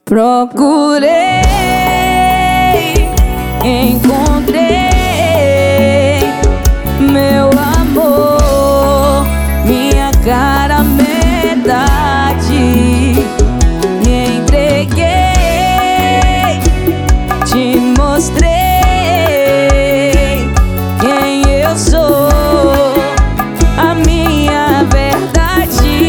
Procurei, encontrei meu amor, minha cara, metade. Me entreguei, te mostrei quem eu sou, a minha verdade.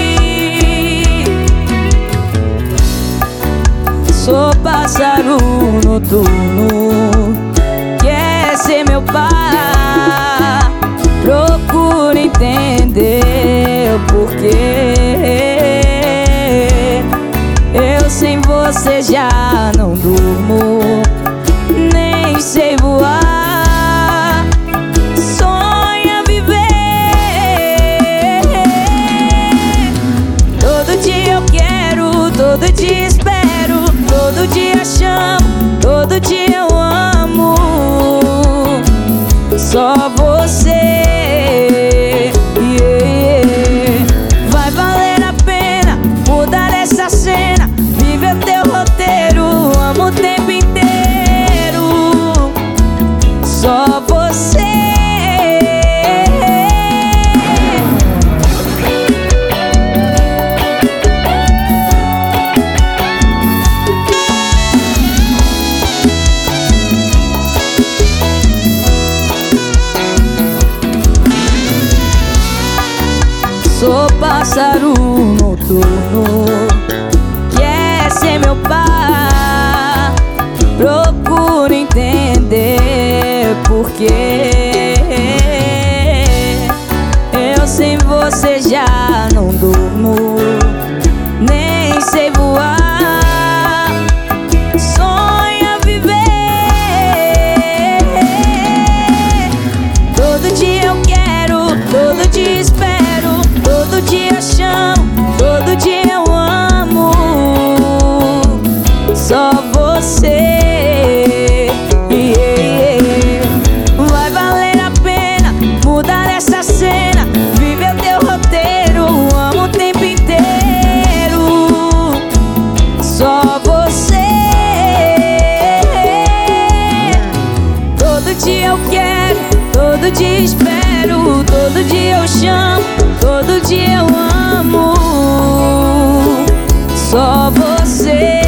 Sou pássaro noturno, quer ser meu par. Procuro entender o porquê. Eu sem você já não durmo, nem sei voar. Sonha viver. Todo dia eu quero, todo dia espero, todo dia chamo, todo dia eu amo. Só você, yeah. Vai valer a pena mudar essa cena, viver teu roteiro, amo o tempo inteiro. Só você. Sou pássaro noturno, quer ser meu par. Procuro entender porquê. Eu sem você já não durmo, nem sei voar. Sonha viver. Todo dia eu quero, todo dia espero, todo dia chamo, todo dia eu amo. Só você, yeah. Vai valer a pena mudar essa cena, viver o teu roteiro, amo o tempo inteiro. Só você. Todo dia eu quero, todo dia espero, todo dia eu chamo, todo dia eu amo. Só você.